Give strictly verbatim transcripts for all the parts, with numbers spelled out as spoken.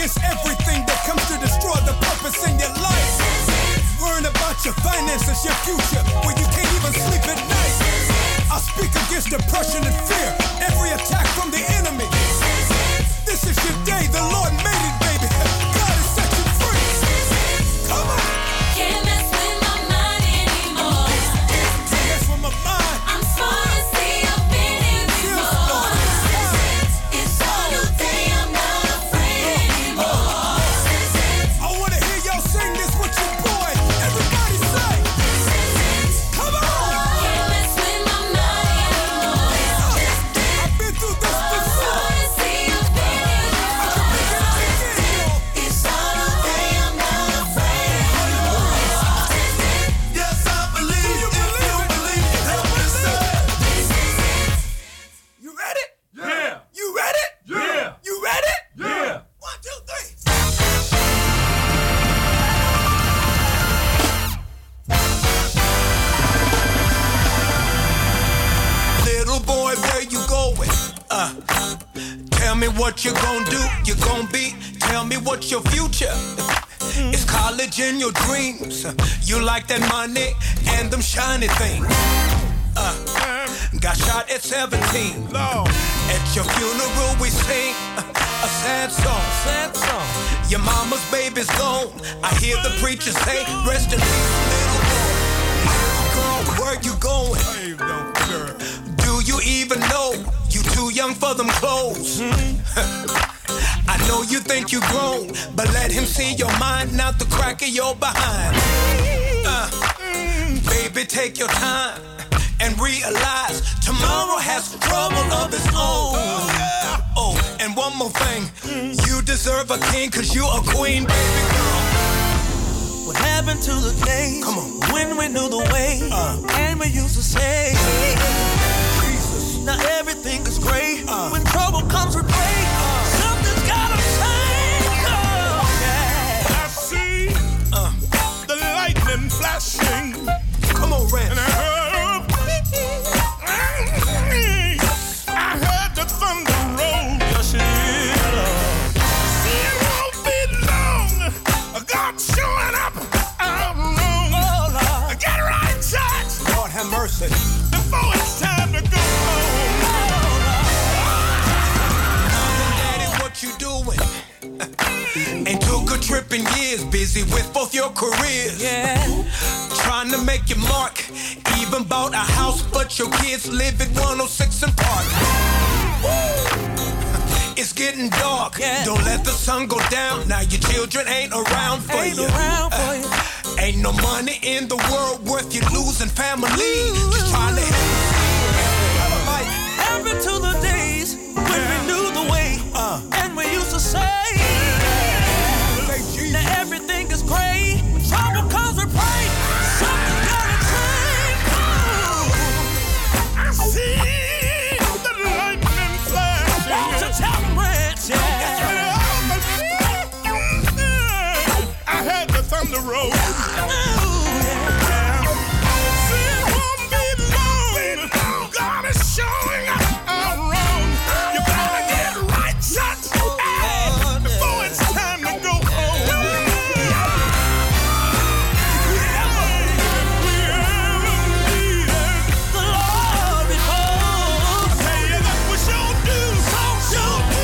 against everything that comes to destroy the purpose in your life. Worrying about your finances, your future, where you can't even sleep at night. I speak against depression and fear, every attack from the enemy. This is your day, the Lord made it, baby. God has set you free. Come on. Can't mess with my mind anymore. Can't mess with my mind. I'm smart to see up in it before. It's all new day, I'm not afraid anymore. I wanna hear y'all sing this with your boy. Everybody say. Come on. Can't mess with my mind anymore. I've been through this I'm before. smart to see up in it before. It's all new day, I'm not afraid anymore. Yes, I believe. If you believe, help me say. You ready? Yeah. You ready? Yeah. You ready? Yeah. One, two, three. Little boy, where you going? Uh, tell me what you gon' do, you gon' be. Tell me what's your future. It's college in your dreams. You like that money and them shiny things. Uh, got shot at seventeen. At your funeral we sing uh, a sad song. Sad song. Your mama's baby's gone. I hear the preacher say, rest in peace, little boy. Girl, where you going? Do you even know you too young for them clothes? I know you think you grown, but let him see your mind, not the crack of your behind. Uh, baby, take your time and realize tomorrow has trouble of its own. Oh, and one more thing, you deserve a king cause you a queen, baby girl. What happened to the days Come on. when we knew the way Uh. and we used to say Jesus. now everything is great Uh. when trouble comes with rain. Something's gotta change. Oh, yeah. I see Uh, the lightning flashing, come on, Rand. and I heard, I heard the thunder roll. Yes, it is, Lord. See, it won't be long. God's showing up. I'm wrong. Oh, Lord. Get right, church, Lord have mercy. before it's time to go home. Daddy, what you doing? Ain't took a trip in years, busy with both your careers. Yeah. Trying to make your mark, even bought a house, but your kids live at one oh six and Park. It's getting dark, Yeah. don't let the sun go down. Now your children ain't around for Ain't you. around for you. Ain't no money in the world worth you losing family. Just trying to help. Like, Happened to the days when we knew the way Uh. and we used to say say Jesus. now everything is great when trouble comes with pain. Something's gotta change. I see the lightning flashing. Won't you tell them, Rance? Yeah. I heard the thunder roll. Ooh, See, it won't be long. God is showing up. I'm wrong. You better get right, church, before it's time to go home. the Lord behold. Hey, that we sure do. Sure do.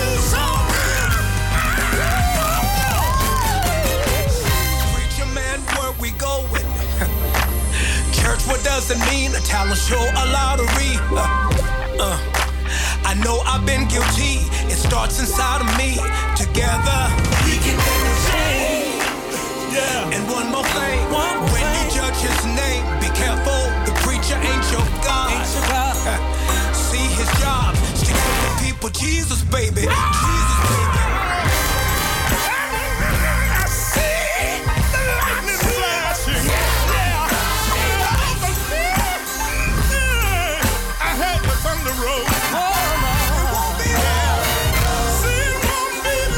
Preacher man, where we going? Church, what does it mean? A talent show, a lottery. Uh, uh. I know I've been guilty. It starts inside of me. Together, we can make a change. Yeah. And one more thing, One more when you thing. judge his name, be careful. The preacher ain't your God. Ain't your God. Uh, See his job, stick with the people. Jesus, baby. Jesus, baby. I see the lightning flashing. I heard the thunder roll. See, it won't be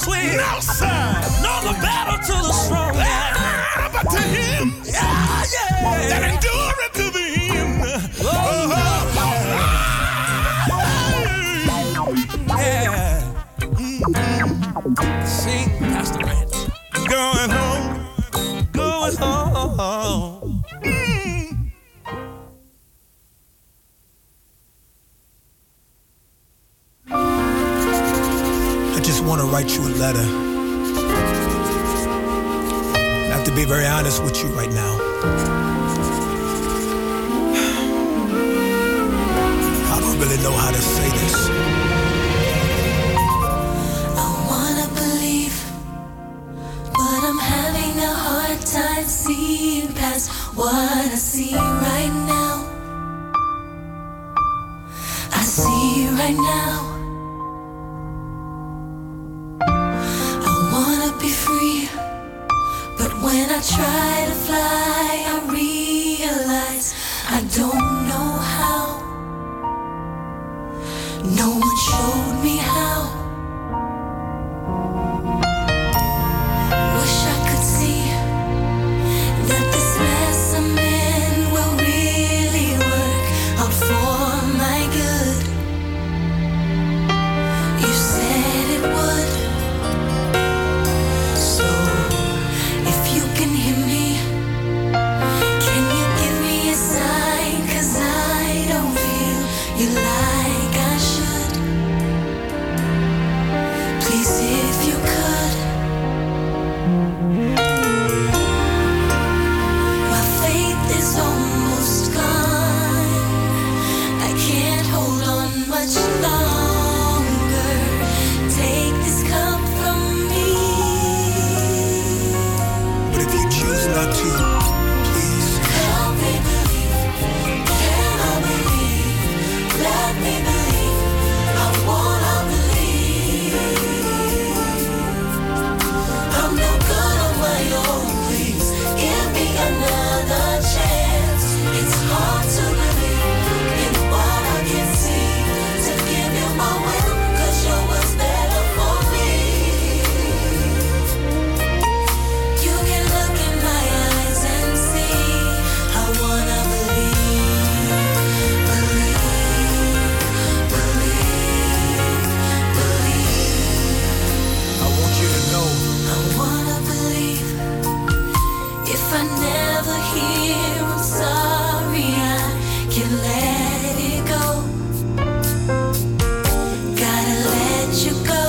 sweet. No, sir. No, the battle to the strong. Ah, but to him Yeah, yeah. that endureth to the end. Oh, yeah. Mm-hmm. Sing, Pastor Rance. Going home. Going home. Mm. I just want to write you a letter. I have to be very honest with you right now. I don't really know how to say this. I wanna believe, but I'm having a hard time seeing past what I see right now. I see right now. I wanna be free, but when I try to fly, I realize I don't know how. No one showed me how. Wish I could see that this mess I'm in will really work out for my good. You said it would. So if you can hear me, can you give me a sign? 'Cause I don't feel you like I should. Please, if you could. My faith is almost gone. I can't hold on much longer. Take this cup from me. But if you choose not to, please. Help me believe. Can I believe? Let me believe. I wanna believe. I'm no good on my own. Please give me another chance. It's hard to believe in what I can see. To give you my will, 'cause your will's better for me. You can look in my eyes and see. I wanna believe, believe, believe, believe. I want you to know I wanna believe. If I never hear I'm sorry, I can let it go. Gotta let you go.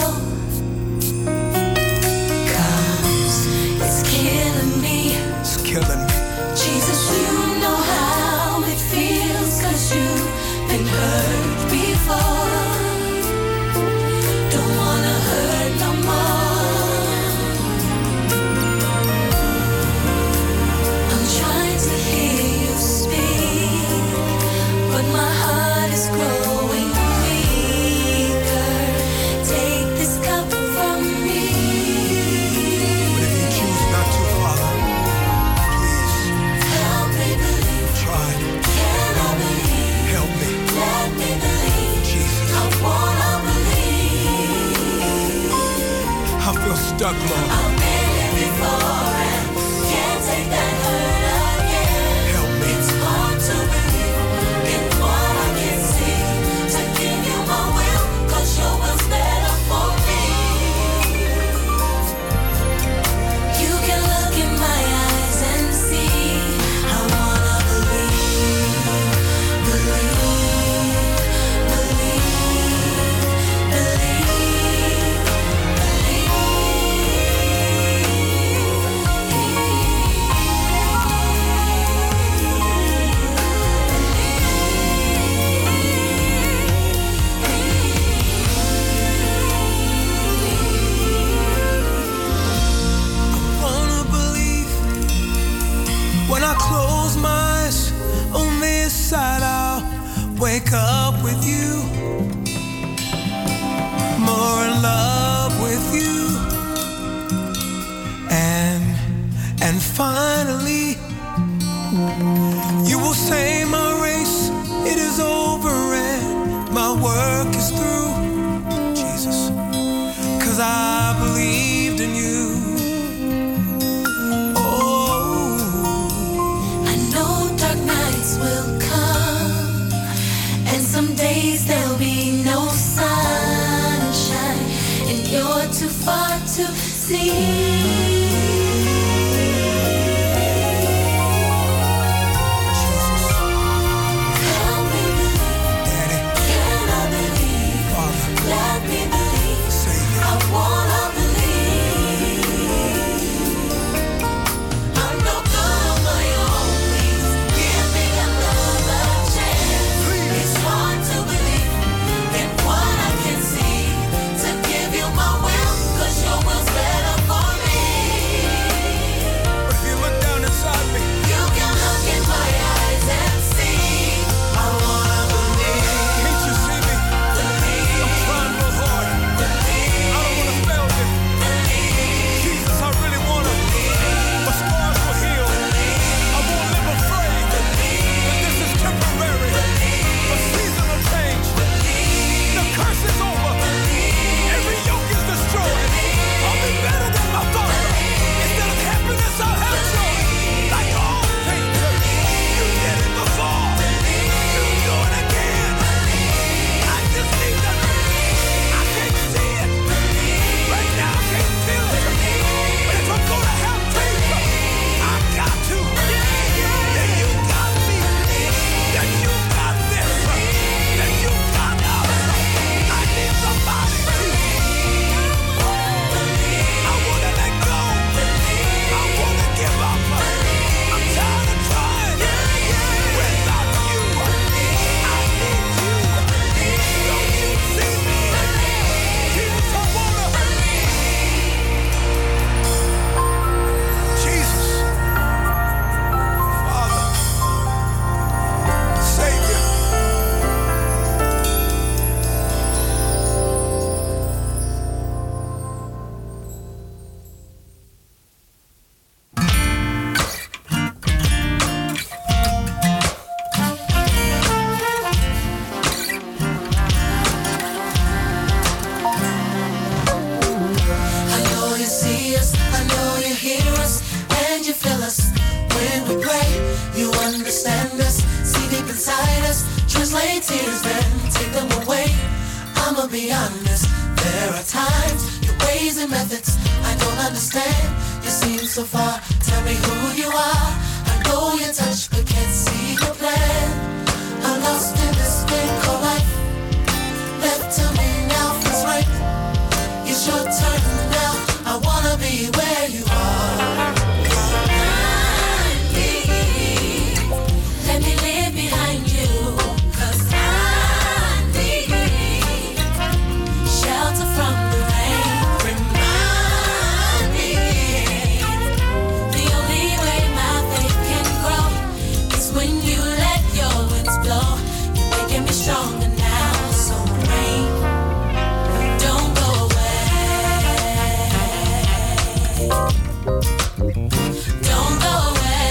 'Cause it's killing me. it's killing me. Jesus, you know how it feels, 'cause you've been hurt before. Don't wanna hurt no more. I'm trying to hear you speak, but my heart is growing weaker. Take this cup from me. But if you choose not to, Father, please Help me believe. try. Can I believe? Help me, Let me believe. Jesus. I wanna believe. I feel stuck, Lord. I've been here before and can't take that hurt again. Help me. It's hard to believe in what I can see. To give you my will, 'cause your will's better for me. You can look in my eyes and see. I wanna believe, believe, believe, believe, I wanna believe. When I close my eyes on this side, I'll wake up with you. More in love with you. And and finally, you will say my race, it is over and my work is through. Jesus, 'cause I believe tears, then take them away. I'ma be honest, there are times, your ways and methods I don't understand. You seem so far, tell me who you are. I know you touch but can't see your plan. I'm lost in this thing called life. Left to me now feels right. It's your turn now, I wanna be where you are. Let me live behind you, 'cause I need shelter from the rain. Remind me, the only way my faith can grow is when you let your winds blow. You're making me stronger now, so rain, don't go away. Don't go away.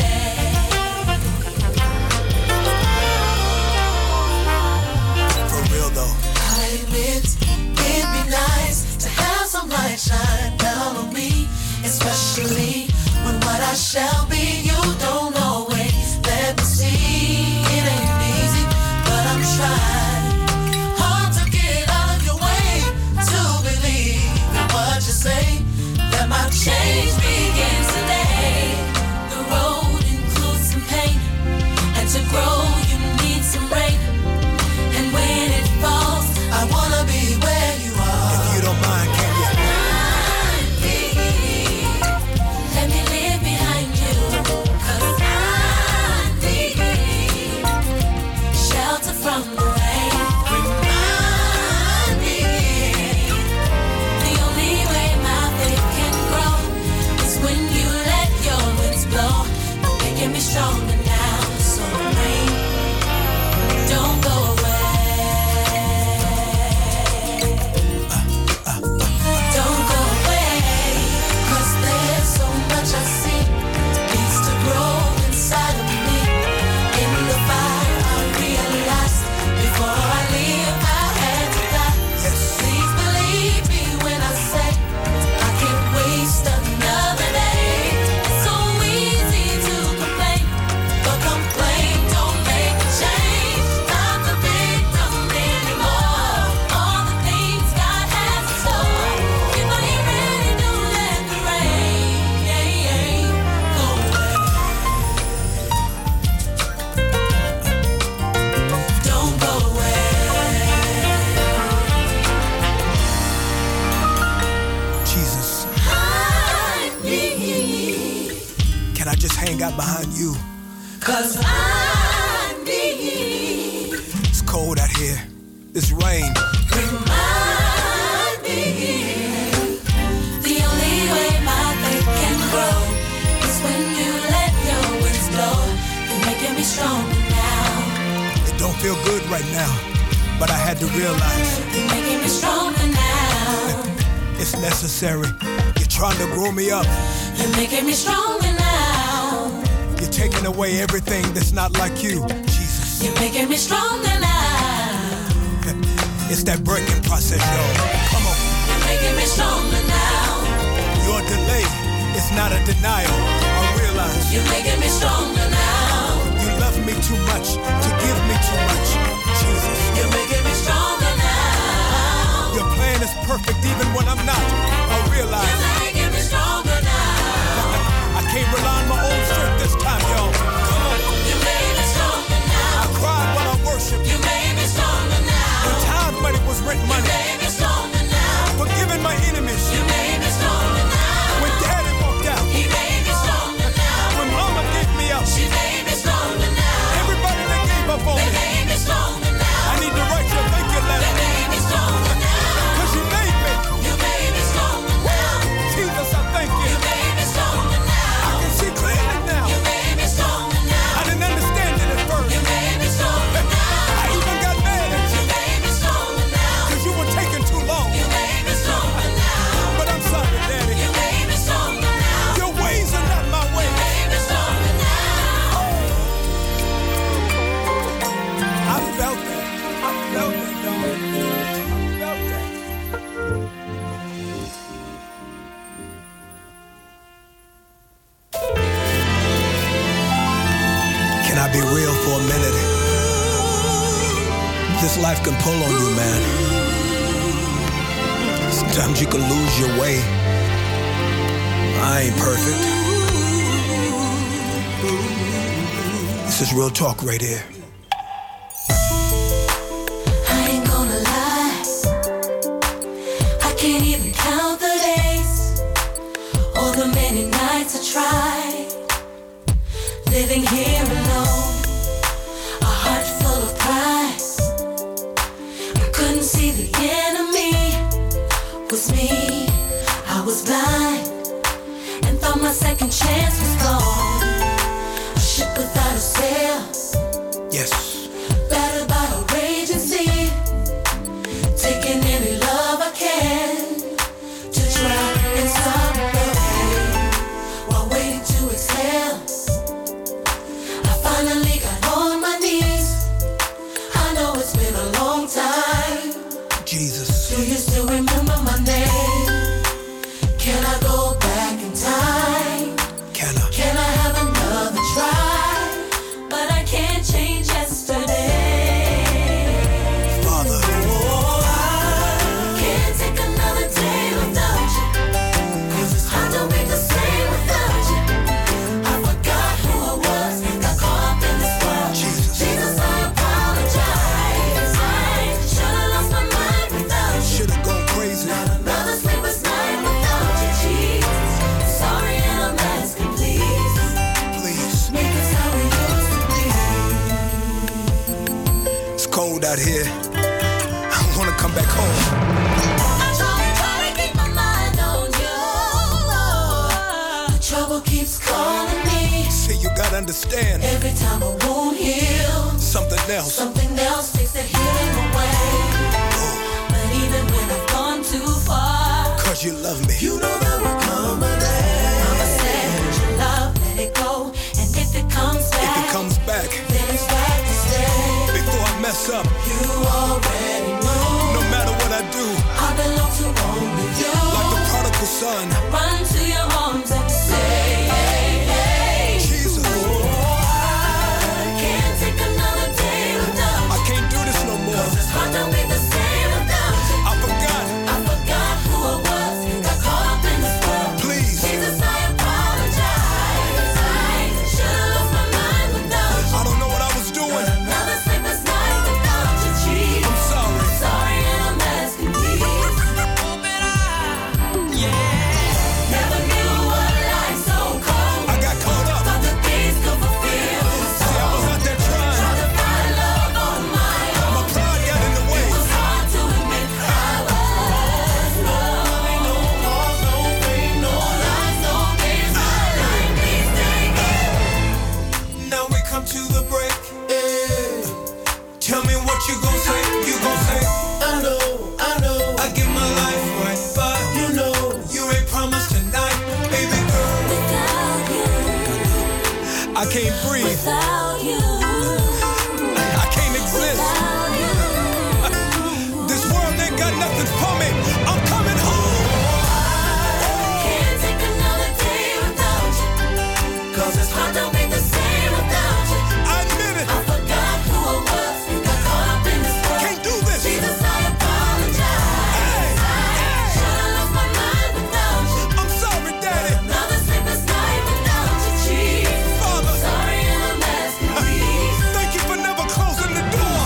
For real though. I admit it'd be nice to have some light shine down on me, especially when what I shall be you don't always let me see. It ain't easy, but I'm trying hard to get out of your way to believe in what you say, that my change begins today. The road includes some pain, and to grow you need some rain. And when it falls, I wanna be where you are. If you don't mind, can you? Let me live behind you, 'cause I need shelter from the rain. Remind me, the only way my faith can grow is when you let your winds blow. You're making me stronger now, so rain, don't go away. Don't go away, 'cause there's so much I see needs to grow inside of me. In the fire I realized before I leave I had to die. Please believe me when I say I can't waste another day. It's so easy to complain, but complain don't make a change. Time stand behind you. Cause I need. It's cold out here. It's rain. Remind me. The only way my faith can grow is when you let your winds blow. You're making me stronger now. It don't feel good right now, but I had to realize You're making me stronger now. it's necessary. You're trying to grow me up. You're making me stronger now. You're taking away everything that's not like you, Jesus. You're making me stronger now. It's that breaking process, y'all. Come on. You're making me stronger now. Your delay is not a denial. I realize You're making me stronger now. you love me too much to give me too much, Jesus. You're making me stronger now. Your plan is perfect even when I'm not. I realize You're making me stronger now. I can't rely on my own strength this time, y'all. Come on. You made me stronger now. I cried when I worshiped. You made me stronger now. When times money was rent You money. made me stronger now. Forgiving my enemies. You made me stronger now. When daddy walked out. He made me stronger now. When mama gave me up. She made me stronger now. Everybody that gave up on They me. made me stronger now. I need to write you a thank you They letter. made me stronger now. Cause you made me. You made me stronger now. Jesus, I thank you. You made me stronger now. I can see clearly now. You made me stronger now. I didn't understand it at first. You made me stronger now. I even got mad at You you. made me stronger now. Cause you were taking too long. You made me stronger now. But I'm sorry, Daddy. You made me stronger now. Your ways are not my You ways. made me stronger now. I felt that. I felt that, dog. I felt that. Can I be real for a minute? This life can pull on you, man. Sometimes you can lose your way. I ain't perfect. This is real talk right here. I ain't gonna lie. I can't even count the days or the many nights I tried living here alone, a heart full of pride. I couldn't see the enemy was me. I was blind and thought my second chance was gone. A ship without a sail, Yes. battered by a raging sea, taking any love I can to try and stop the pain while waiting to exhale. I finally got on my knees. I know it's been a long time. Jesus. Do you still remember my name? Can I go back in time? Can I? Can I have another try? But I can't change yesterday. Father. Oh, I can't take another day without you. 'Cause it's hard to be the same without you. I forgot who I was, got caught up in this world. Jesus. Jesus, I apologize. I should've lost my mind without you. Should have gone crazy. Not another sleepless night without you, Jesus. Sorry and I'm asking, please. Please. Make us how we used to be. It's cold out here. I want to come back home. I try, try to keep my mind on you. The trouble keeps calling me. See, you gotta understand Every time I won't heal, something else. something else takes the healing away. But even when I've gone too far, Cause you love me. you know there will come a day. Mama said, "Let your love, let it go, and if it comes If back, it comes back, then it's back to stay." before I mess up, You already know no matter what I do, I belong to only you. like the prodigal son, Run to your arms and say, hey, hey. Jesus, I can't take another day without I you. can't do this no more. It's hard to be the same without you. I forgot I forgot who I was, got caught up in breathe. Without you, I can't exist. without you. This world ain't got nothing for me. I'm coming home. Can't take another day without you. 'Cause this heart don't beat the same without you. I admit it. I forgot who I was. Got caught up in this world. Can't do this. Jesus, I apologize. Hey, hey. Should've lost my mind without you. I'm sorry, Daddy. Another sleepless night without you, Chief. Father, Sorry and I'm asking, please. thank you for never closing the door.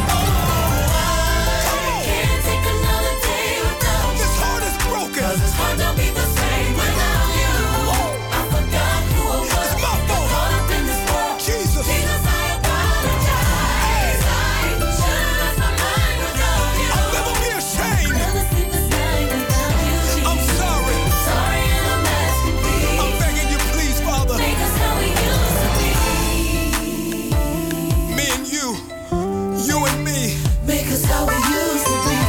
Can't take another day without you. This heart is broken. 'Cause this heart don't beat the same without you. I forgot who I was. It's my fault. Caught up in this world. Jesus. Jesus, I apologize. I should've lost my mind without you. I'll never be ashamed. Another sleepless night without you, Chief. I'm sorry. Sorry and I'm asking, I'm please. begging you, please, Father. Make us how we used to be. Me and you, you and me. Make us how we used to be.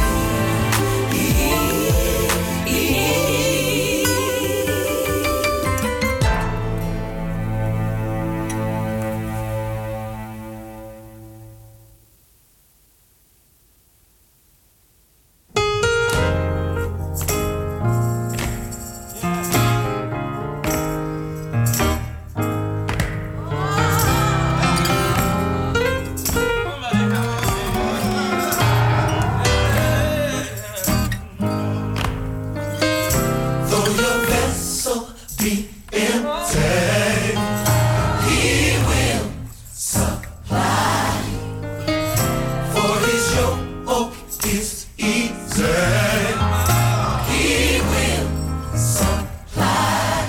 Though your vessel be empty, He will supply. For His yoke is easy. He will supply.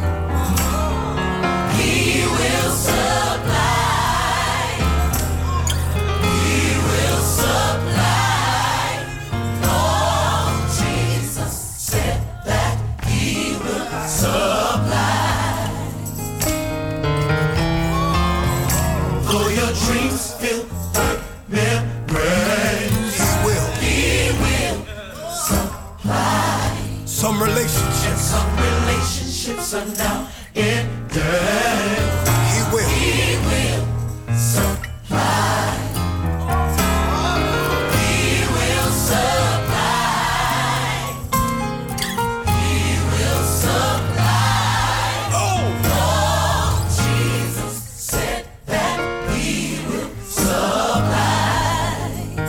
He will supply. He will supply. Oh, Jesus said that He will supply. Though your dreams feel like memories, He will. He will supply. Some relationships, Some relationships are now ended. He will. He will supply. He will supply. He will supply. Oh, Oh, Jesus said that He will supply.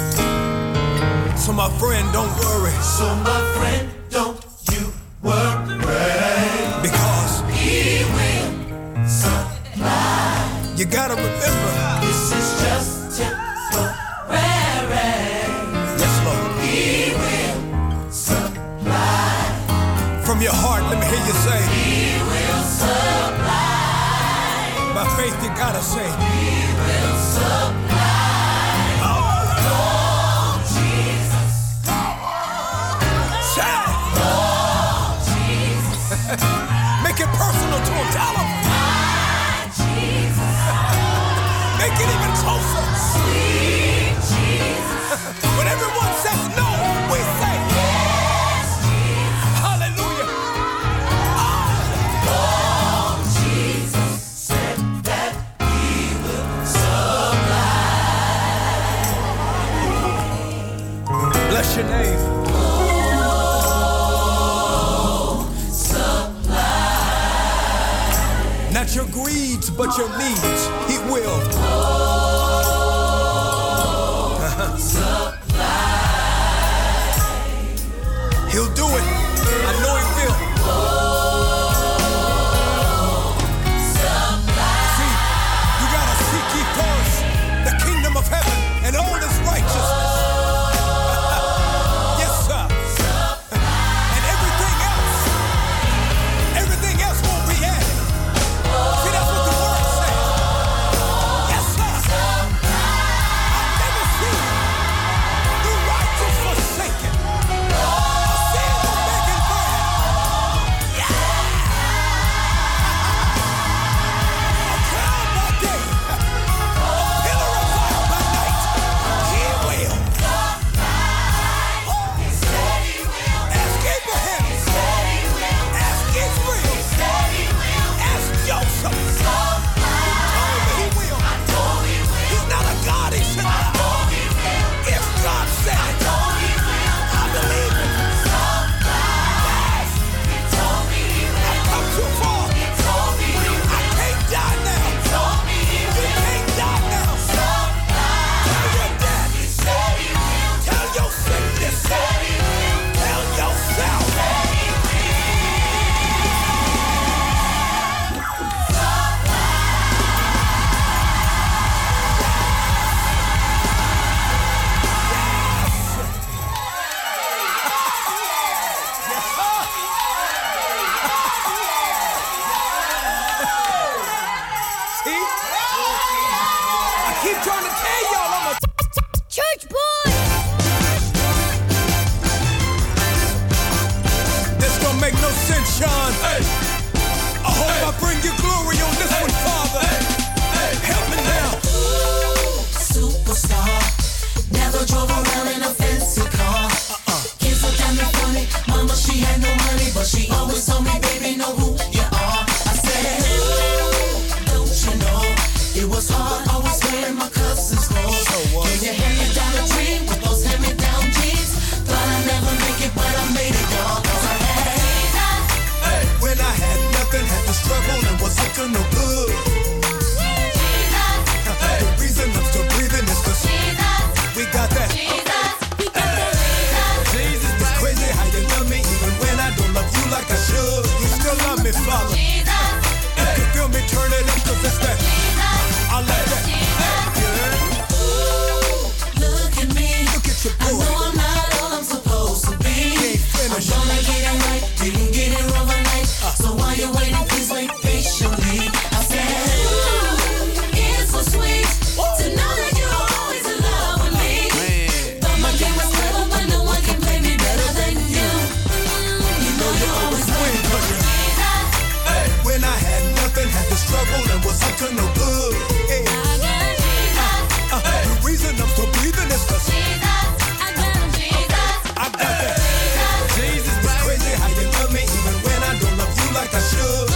so my friend, don't worry. So my friend, don't you worry. Because He will supply. you gotta remember. This is just temporary. Yes, Lord. He will supply. From your heart, let me hear you say, He will supply. by faith, you gotta say, He will supply. oh, Oh, Jesus. shout. Oh, Jesus. Make it personal to him. Tell him. My Jesus. Make it even closer. Sweet Jesus. When everyone says no, we say Yes, Jesus. hallelujah. Oh, Jesus said that He will supply. Bless your name. Not your greeds, but your needs. He will. He'll do it. I know He will. See, you gotta seek ye first the kingdom of heaven and all His righteousness. Yes, sir. And everything else, everything else won't be added. See, that's what the word says. keep trying to tell y'all I'm a Church boy. This don't make no sense, Sean. Hey. I hope hey. I bring you glory on this hey. one, Father. Hey. Hey. Help me now. Superstar. Never drove around in a fancy car. Uh-uh. Kids look at me funny. Mama, she had no money, but she always told me, baby, know who you are. I said, don't you know it was hard always wearing my cousin's clothes. So Can you hand me down a dream with those hand-me-down jeans? Thought I'd never make it, but I made it, y'all. Cause I had Jesus. Hey. When I had nothing, had to struggle and was up to no good. Jesus. Hey. The reason I'm still breathing is cause Jesus. we got that. Jesus. We got Hey. that. Jesus, it's crazy how you love me even when I don't love you like I should. You still love me, Father. Jesus. If you feel me, turn it up cause it's that. I like that. Look at me. Look at your I boy. know I'm not all I'm supposed to be. ain't I'm finished. gonna get it right, didn't get it overnight. So while you're waiting, please wait patiently. I said, ooh, it's so sweet to know that you're always in love with me. Thought my game was clever, but no one can play me better than you. You know you always win. Hey. When I had nothing, had to struggle and was up to no good. Hey. Uh, the reason I'm still breathing is cause I got that. Jesus, it's crazy how you love me even when I don't love you like I should.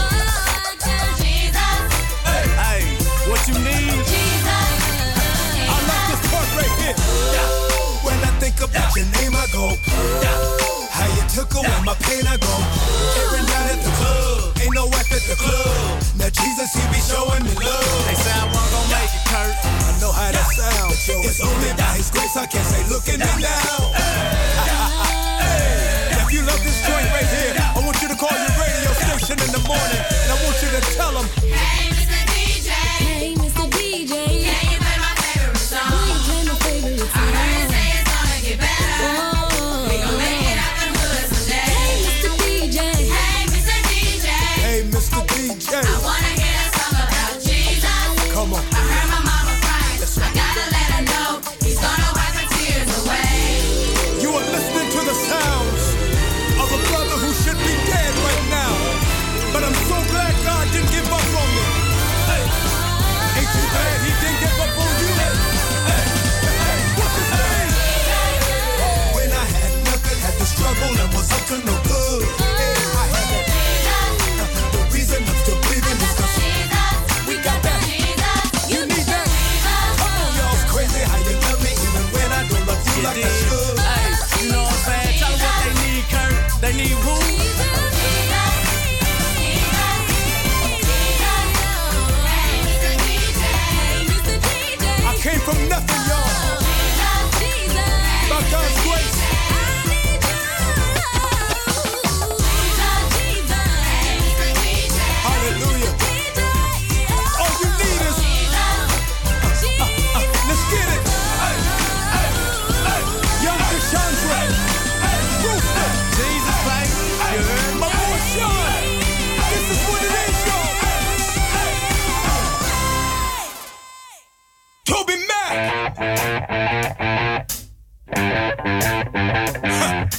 Hey, Hey, what you need? I like this part right here. When I think about your name, I go. How you took away my pain, I go. Every night at the club, ain't no wife at the club. Now Jesus, he be showing me love. They say I wasn't gonna make it, Kurt. I know how that sounds. It's only by his grace I can't say, look at me now. If you love this joint right here, I want you to call your radio station in the morning and I want you to tell them, Hey, Mister D J. Hey, Mister D J. Can you play my favorite Will song? you play my favorite I heard you song? say it's gonna get better. Oh. We gon' make it out the hood someday. Hey, Mister D J. Hey, Mister D J. hey, Mister D J, I wanna hear a song about Jesus. come on. I heard my mama crying. I gotta let her know he's gonna wipe her tears away. You are listening to the sounds of a brother who should be dead right now. But I'm so glad God didn't give up on me. Hey. Ain't you glad he didn't give up on you? Hey. Hey. What's his name? When I had nothing, had to struggle and was up to no good. Hey, I had that. The reason I'm still breathing is cause we got that. You need that. Come on, y'all. It's crazy how you love me even when I don't love you like I should. Hey, you know what I'm saying? Tell them what they need, Kurt. They need who? I came from nothing, y'all. By God's grace. Hallelujah. All you need is, uh, uh, let's get it. Hey, hey, hey. Young Deshandra. Rooster. Jesus, baby. You heard My me? boy Sean. This is what it is, y'all. Toby Mac. Huh.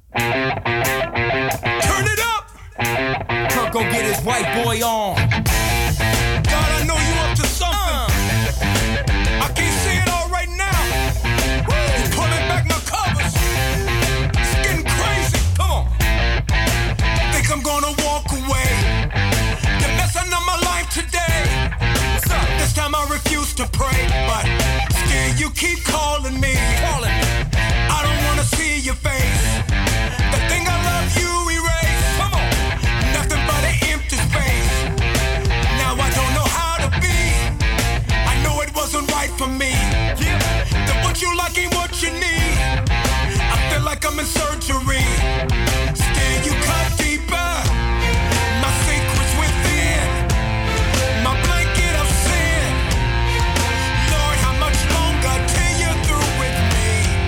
Turn it up. Kurt, go get his white boy on. God, I know you up to something. I can't see it all right now. You pulling back my covers. It's getting crazy. Come on. Think I'm gonna walk away. You're messing up my life today. This time I refuse to pray, but still you keep calling me. Calling me. I don't wanna see your face. The thing I love you erase. Come on. Nothing but an empty space. Now I don't know how to be. I know it wasn't right for me. That what you like ain't what you need. I feel like I'm in surgery. Still you cut deeper. My secrets within. My blanket of sin. Lord, how much longer till you're through with me?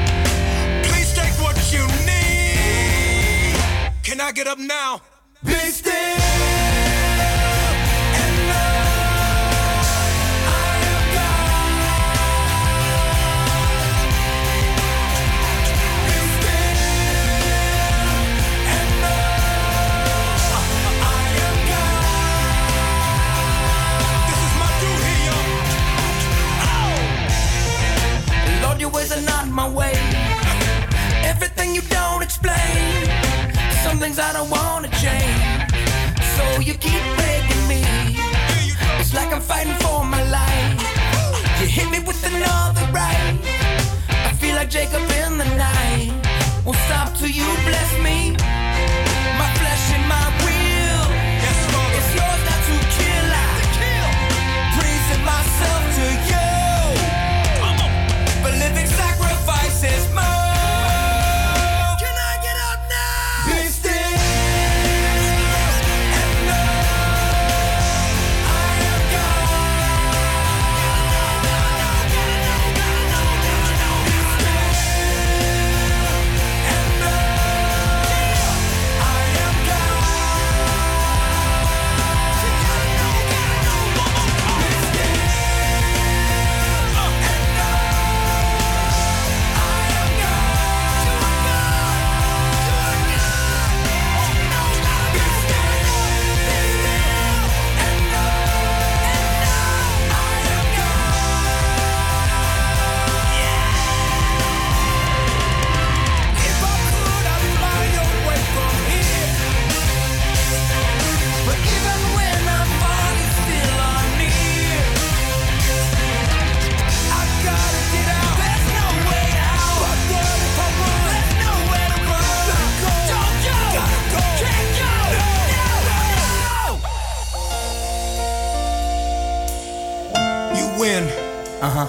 things I don't wanna change. So you keep breaking me. It's like I'm fighting for my life. You hit me with another right. I feel like Jacob in the night. Won't stop till you bless me. My flesh and my will. It's yours not to kill. I praising myself to you. But living sacrifice is more. Can I get up now? Be still and know I am God. Be still and know I am God. If I could, I'd fly away from here. But even when I'm far, you still are near. I gotta get out. There's no way out. But what if I run? There's nowhere to run. Let go. Don't go. Gotta go. Can't go. No. You win. Uh-huh.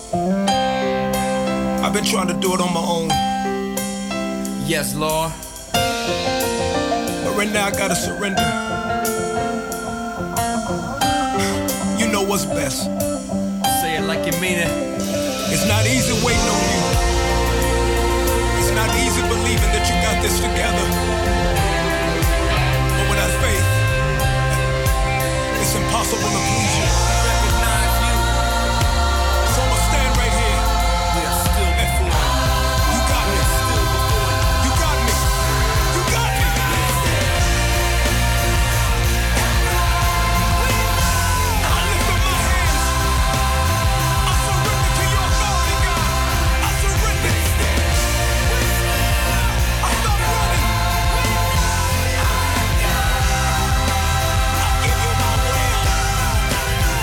I've been trying to do it on my own. Yes, Lord. But right now I gotta surrender. You know what's best. Say it like you mean it. It's not easy waiting on you. It's not easy believing that you got this together. But without faith, it's impossible to please you. Recognize you. So I'ma stand right here. We are still before you. You got me. Still before you. You got me. You got me. I lift up my hands. I surrender to your authority, God. I surrender. I stop running. I give you my will.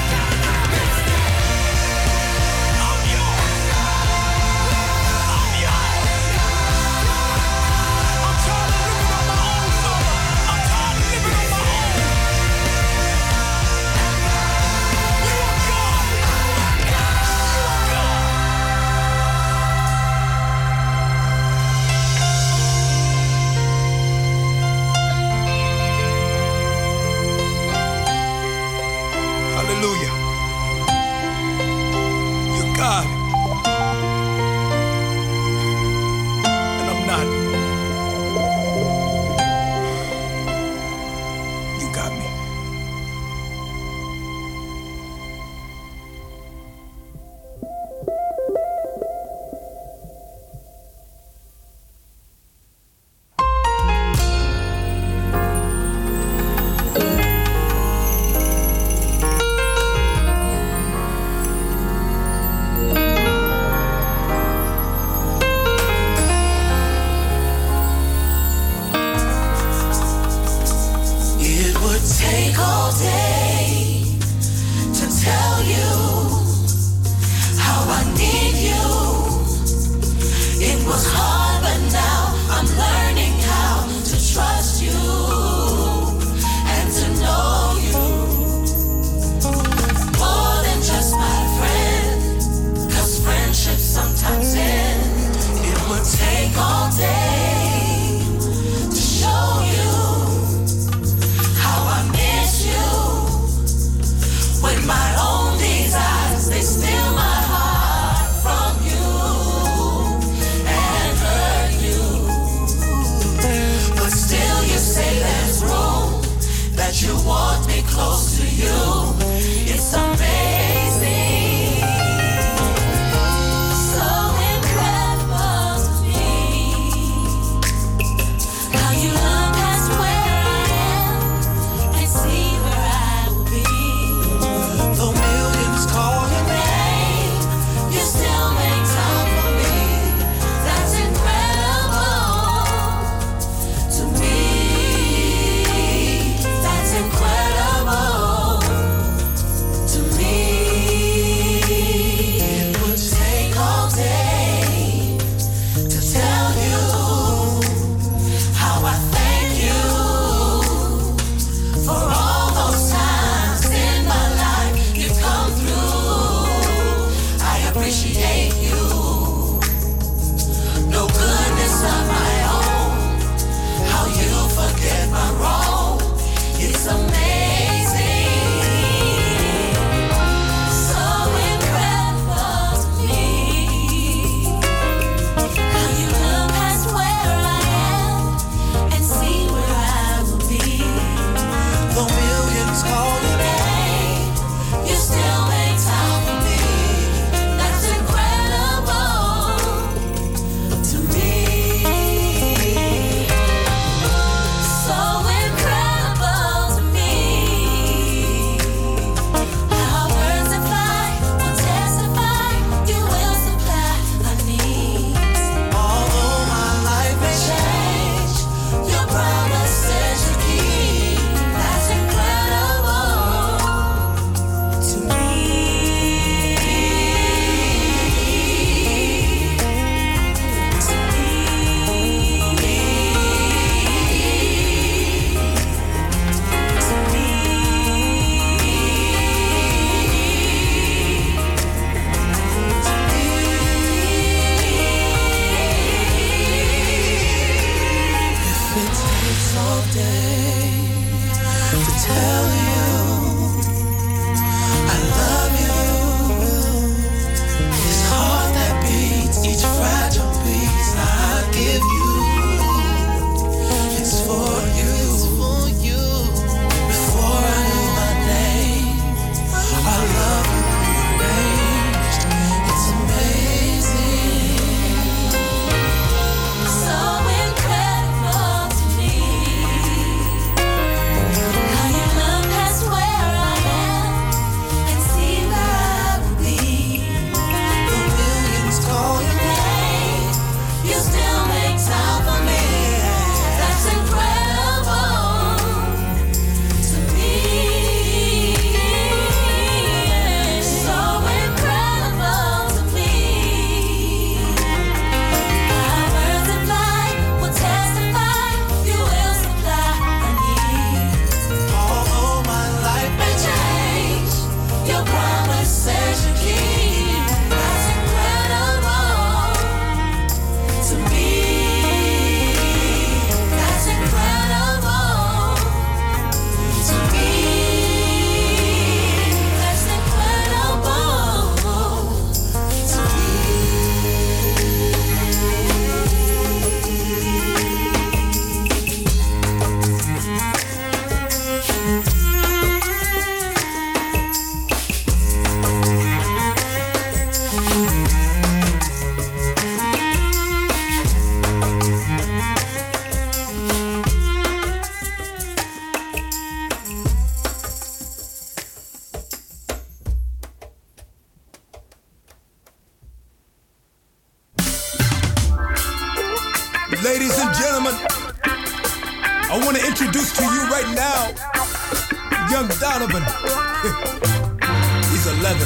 Ladies and gentlemen, I want to introduce to you right now, young Donovan. He's eleven.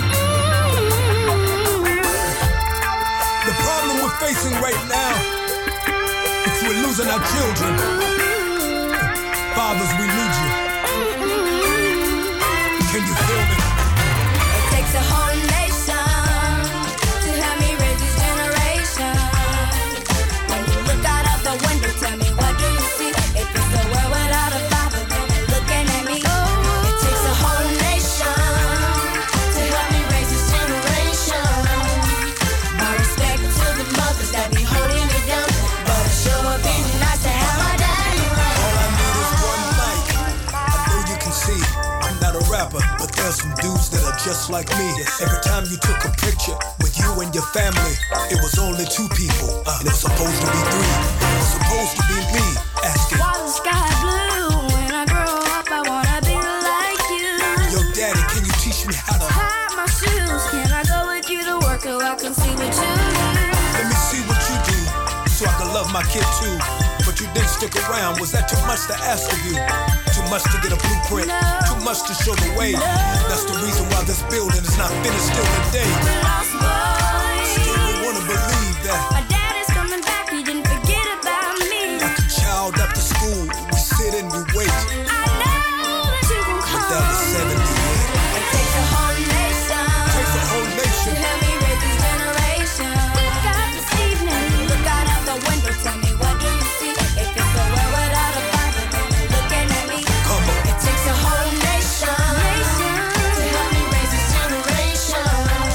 The problem we're facing right now is we're losing our children. Fathers, we need you. Can you feel me? It takes a whole nation to help me raise this generation. When you look out of the window, tell me what do you see? If it's a world without a father, then you're looking at me. It takes a whole nation to help me raise this generation. My respect to the mothers that be holding me down, but it sure would be nice to have my daddy around. All I need is one mic. I know you can see I'm not a rapper, but there's some dudes that are just like me. Every time you took a picture with you and your family, it was only two people, uh, and it was supposed to be three. It was supposed to be me asking, Why the sky blue? When I grow up, I wanna be like you. yo, daddy, can you teach me how to? Tie my shoes. Can I go with you to work so I can see what you do? Let me see what you do, so I can love my kid too. But you didn't stick around. Was that too much to ask of you? Too much to get a blueprint? Too much to show the way? That's the reason why this building is not finished still today. Lost boy. Still, we wanna believe that. My dad is coming back. He didn't forget about me. Like a child after school, we sit and we wait. I know that you gon' But come. that was seventy-eight. It takes a whole nation Takes a whole to nation. help me raise this generation. Look out this evening. Look out of the window. Tell me what do you see? If it's a world without a father, then you're looking at me. Come on. It takes a whole nation to help me raise this generation.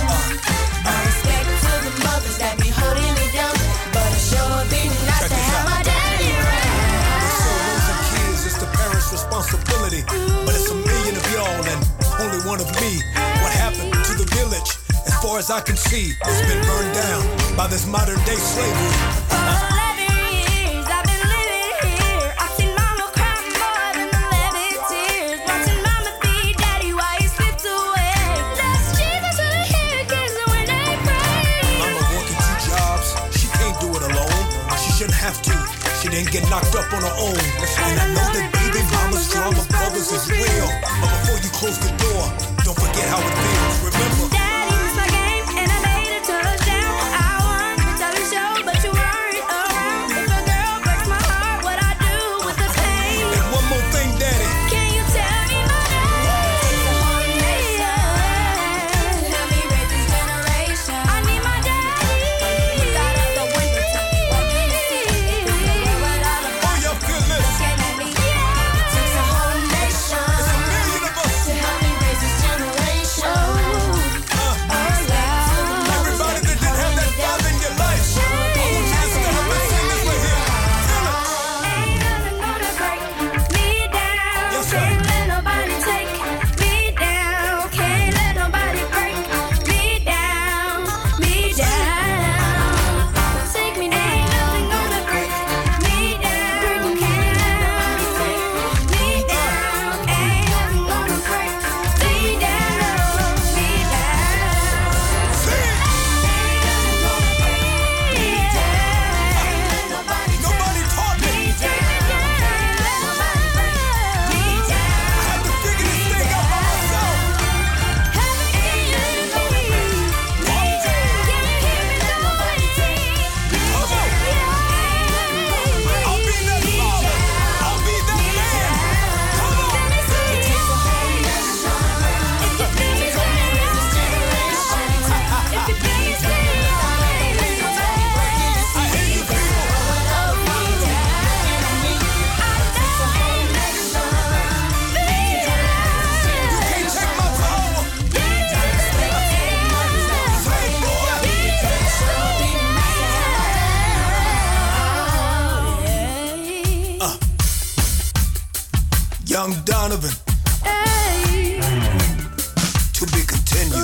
My respect to the mothers that be holding me down, but it sure would be nice Check to this have out. my daddy around. So raising kids is the parents' responsibility. But it's a million of y'all and only one of me. What happened to the village? As far as I can see, it's been burned down by this modern day slavery. eleven years I've been living here. I've seen mama cry more than eleven tears. Watching mama feed daddy while he slipped away. That's Jesus to the hear kids when they pray. Mama working two jobs, she can't do it alone. She shouldn't have to. She didn't get knocked up on her own. And I know that baby mama's drama brothers is real. But before you close the door, don't forget how it feels. Remember, Daddy missed my game and I made a touchdown. I won the television show, but you weren't around. If a girl breaks my heart, what I do with the pain? and one more thing, daddy. Can you tell me my name? It's a whole nation to help me raise this generation. I need my daddy. Look out of the window, tell me what do you see? If it's a world without a Oh, father, y'all feel this? looking at me. It takes a whole nation It's a million of us. to help me raise this generation. Uh, everybody that didn't have that father in your life, I want you to stand up and sing this right here. Feel it. Ain't nothing gonna break me down. Yes, sir. Can't let nobody take me down. Can't let nobody break me down. Me down. Take me down. Ain't nothing gonna break me down. Can't let nobody take me down. Ain't nothing gonna break me down. Me down. Sing it. Nobody taught me. I had to figure this thing out by myself. Come on. I'll be that father. I'll be that man. Come on. I hear you, people. You can't take my power. Slave boy. Young Donovan, to be continued.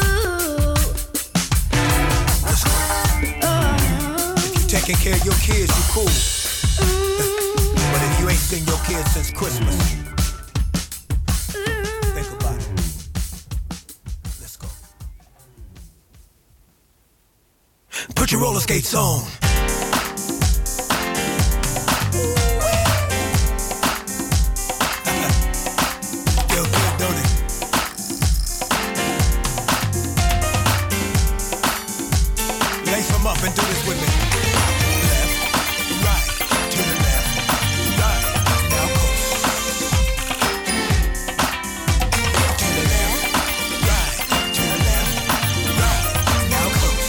Let's go. If you taking care of your kids, you cool. But if you ain't seen your kids since Christmas, think about it. Let's go. Put your roller skates on. up and do this with me. Left, right, to the left, right. Now coast. To the left, right, to the left, right. Now coast.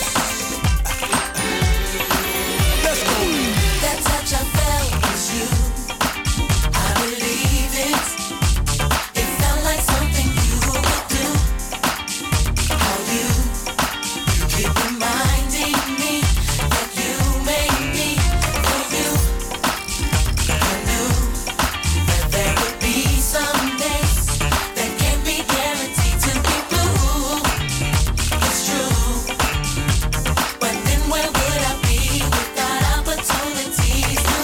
Let's go. That touch I felt was you. I believe it. It felt like something you would do. How you, you keep reminding me that you made me for you. I knew that there would be some days that can't be guaranteed to be blue. It's true. But then where would I be without opportunities to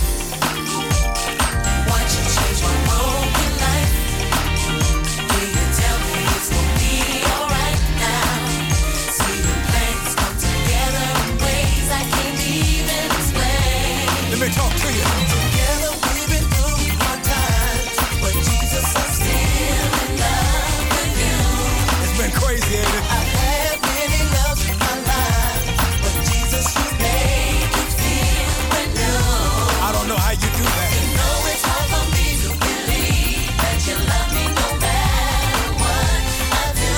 watch you change my broken life? Do you tell me it's gonna be alright now? See the plans come together in ways I can't even explain. Let me talk to you. Together we've been through hard times, but Jesus, I'm still in love with you. It's been crazy, ain't it? I've had many loves in my life, but Jesus, you make it feel brand new. I don't know how you do that. You know it's hard for me to believe that you love me no matter what I do.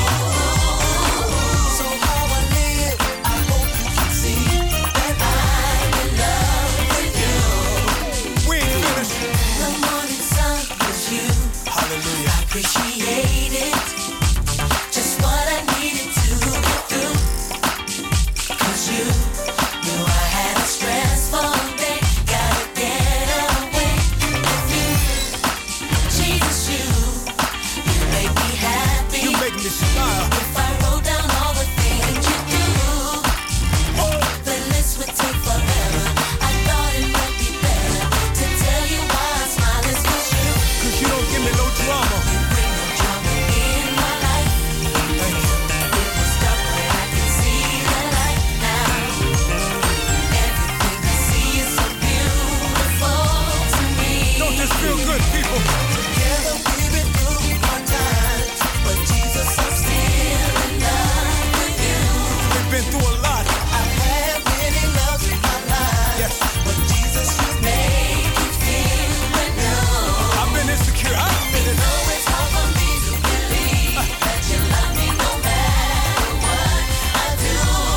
So how I live, I hope you can see that I'm in love with you. We ain't finished. The morning sun was you. Hallelujah. I appreciate it. Just what I needed to get through. 'Cause you knew I had a stressful day. Gotta get away with you. Jesus, you, you make me happy. You make me smile. If I wrote down all the things you do, the list would take forever. I thought it might be better to tell you why I smile is 'cause you Cause you don't give me no drama. bring no drama in my life. Thank you. It was dark, but I can see the light now. Everything I see is so beautiful to me. Don't this feel good, people? Together we've been through hard times, but Jesus, I'm still in love with you. We've been through a lot. I've had many loves in my life, Yes. but Jesus, you make it feel brand new. I've been insecure. I've been You in know it's hard for me to believe that you love me no matter what I do.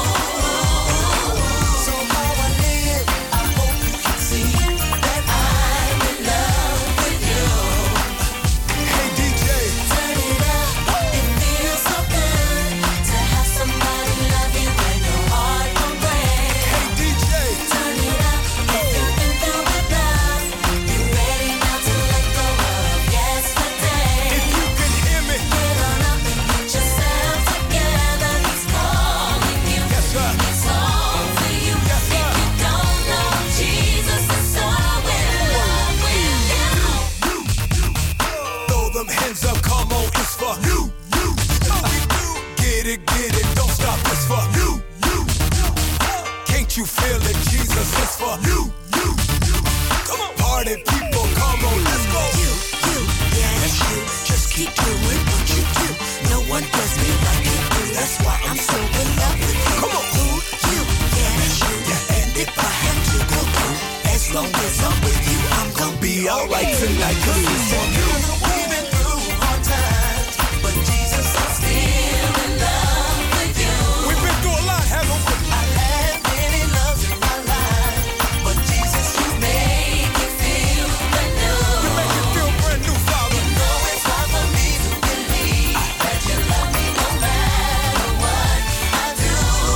So how I live, I hope you can see that I'm in love with you. Hey, D J. Turn it up, it feels so good to have somebody love you when your heart won't break. Hey, D J. Turn it up, if you've been through enough, you ready now to let go of yesterday. If you can hear me. Get on up and get yourself together. He's calling you. Yes, sir. It's all for you. Yes, sir. If you don't know Jesus is so in love with you. Throw them hands up, come on, it's for you. You. Get it, get it, don't stop, it's for you. You. Can't you feel it? Jesus is for you. You. Come on, party people, come on, let's go. You, you, yeah, that's you. Just keep doing what you do. No one does me like you do. That's why I'm so in love with you. Come on. Who, you, yeah, that's you. Yeah, and if I have to go through, as long as I'm with you, I'm gonna be alright tonight. 'Cause it's for you. We've been through hard times, but Jesus, I'm still in love with you. We've been through a lot, haven't we? I've had many loves in my life, but Jesus, you make it feel brand new. You make it feel brand new, Father. You know it's hard for me to believe that you love me no matter what I do.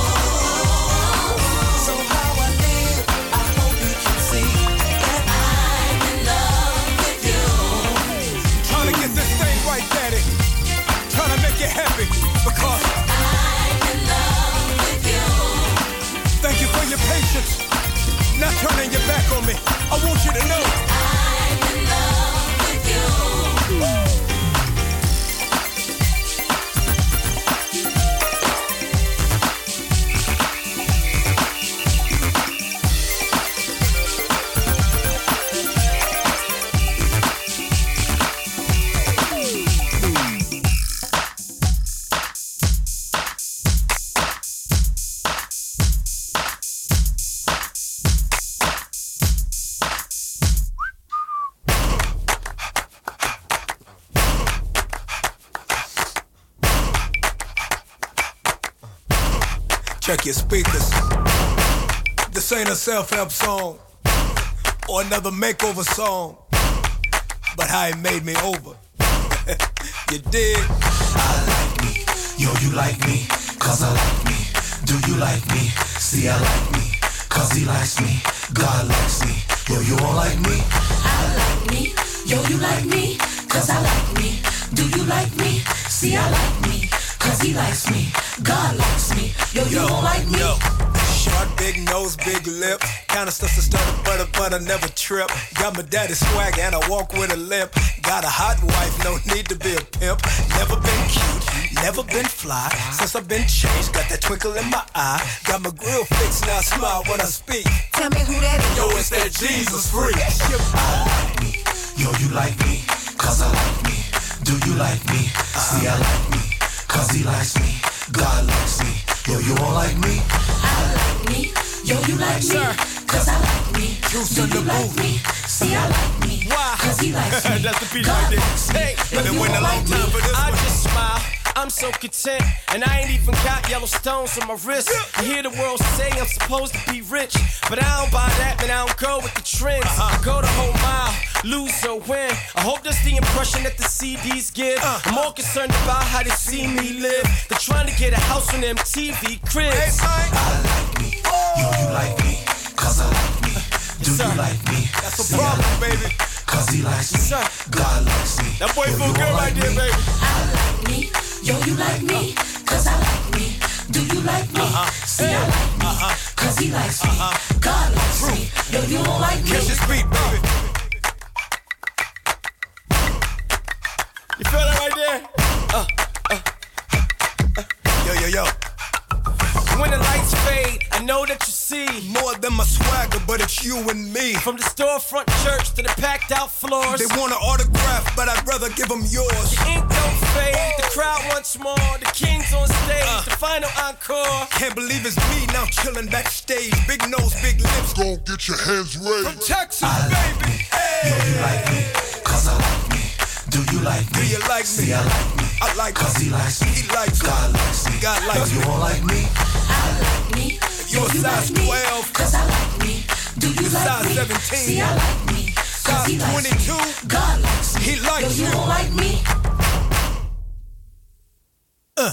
So how I live, I hope you can see that I'm in love with you. Check your speakers. This ain't a self-help song or another makeover song, but how it made me over. You dig? I like me, yo, you like me, cause I like me. Do you like me? See, I like me, cause he likes me. God likes me, yo, you all like me? I like me, yo, you like me, cause I like me. Do you like me? See, I like me, cause he likes me. God likes me, yo, you Yo, don't like me? yo. Short, big nose, big lip. Kinda stuff to start a butter, but I never trip. Got my daddy's swag and I walk with a limp. Got a hot wife, no need to be a pimp. Never been cute, never been fly. Since I've been changed, got that twinkle in my eye. Got my grill fixed, now I smile when I speak. Tell me who that is. Yo, it's that Jesus freak. I like me, yo, you like me, cause I like me. Do you like me? See, I like me, cause he likes me. God likes me, yo, you all like me? I like me, yo, you like me, cause I like me. Juice Do in the you like booth. me? See, I like me, Why? cause he likes me. That's the beat God right there. likes me. Hey, Yo, I've been you waiting a don't long like time me? for this I one. just smile, I'm so content, and I ain't even got yellow stones on my wrist. I hear the world say I'm supposed to be rich, but I don't buy that, man, I don't go with the trends. I go the whole mile, lose or win. I hope that's the impression that the C Ds give. I'm more concerned about how they see me live. They're trying to get a house on them T V cribs. I like me, yo, you like me, cause I like me. Do Yes, sir. you like me? That's a See, I problem, like me, baby. cause he likes me. Yes, sir. God likes me. That boy Yo, feel you good all right like there, me? baby. I like me, yo, you like me, cause I like me. Do you like me? See, I like me, cause he likes me. God likes me, yo, you don't like me? Catch this beat, baby. You feel that right there? Yo, yo, yo. When the lights fade, I know that you see. More than my swagger, but it's you and me. From the storefront church to the packed out floors. They want an autograph, but I'd rather give them yours. Ink don't fade, the crowd wants more. The king's on stage, the final encore. Can't believe it's me now chilling backstage. Big nose, big lips. Gon' get your hands From raised. Texas, I like baby. me, yo, you like me, cause I like me. Do you like me? Do you like me? See, I like me, I like cause he likes me. He likes me. God likes me. God likes Yo, me. you all like me? I like me, You yo, a you size like me, twelve. cause I like me. Do you You like size me? seventeen. See, I like me, cause he Size likes me. twenty-two. God likes me, He yo, likes you you. don't like me? Uh.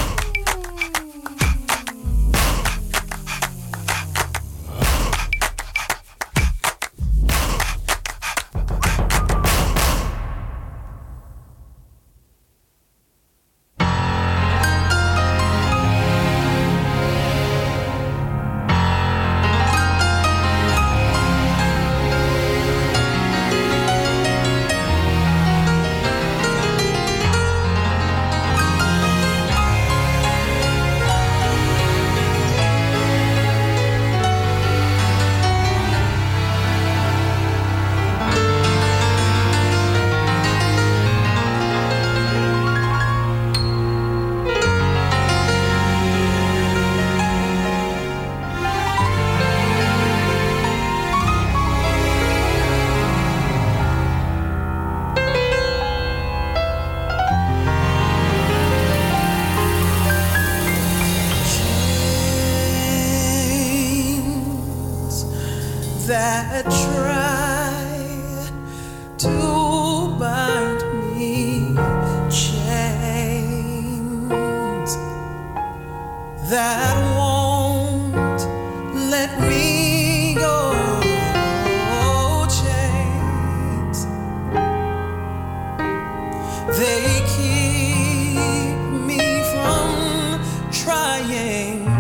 That try to bind me, chains that won't let me go, chains they keep me from trying